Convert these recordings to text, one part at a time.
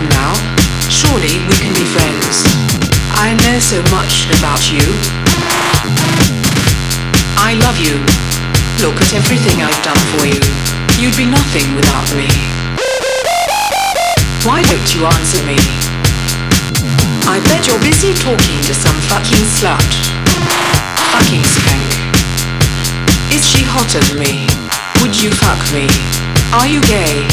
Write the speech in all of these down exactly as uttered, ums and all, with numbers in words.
Come now, surely we can be friends. I know so much about you. I love you. Look at everything I've done for you. You'd be nothing without me. Why don't you answer me? I bet you're busy talking to some fucking slut. Fucking skank. Is she hotter than me? Would you fuck me? Are you gay?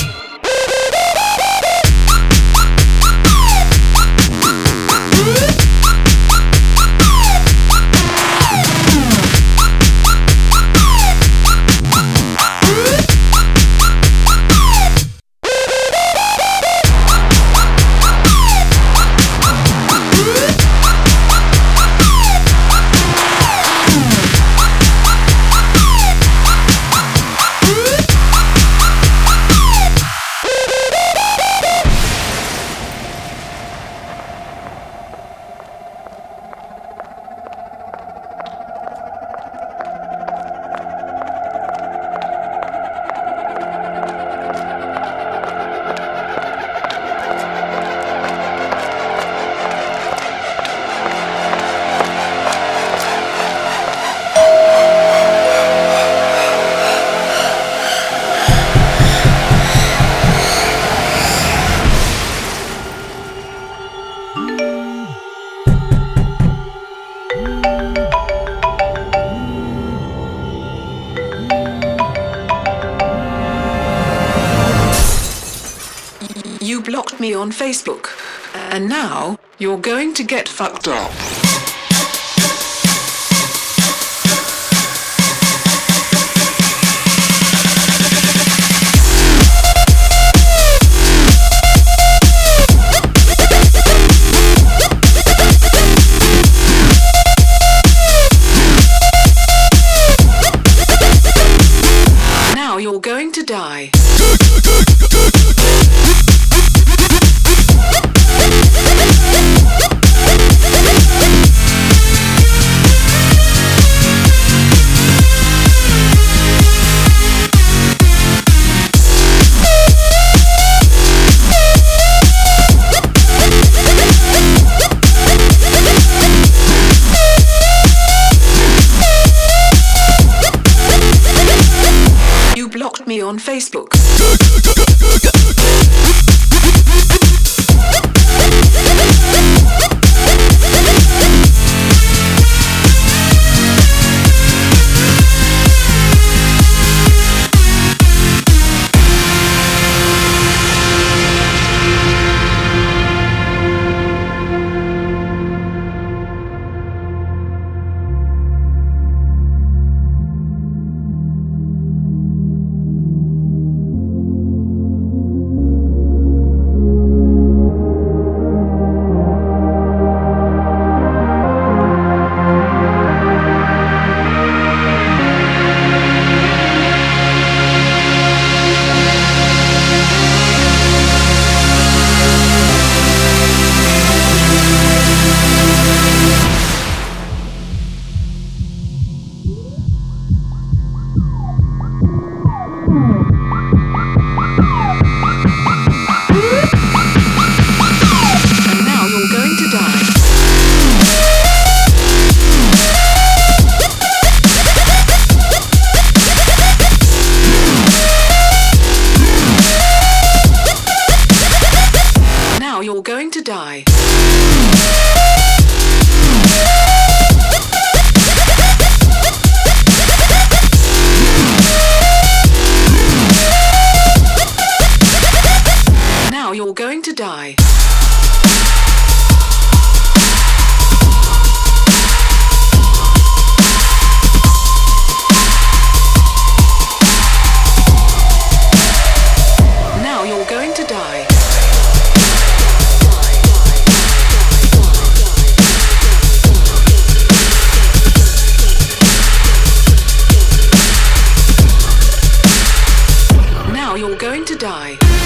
You blocked me on Facebook, and now you're going to get fucked up. Now you're going to die. Blocked me on Facebook. You're going to die. Now you're going to die. Now you're going to die. Now you're going to die.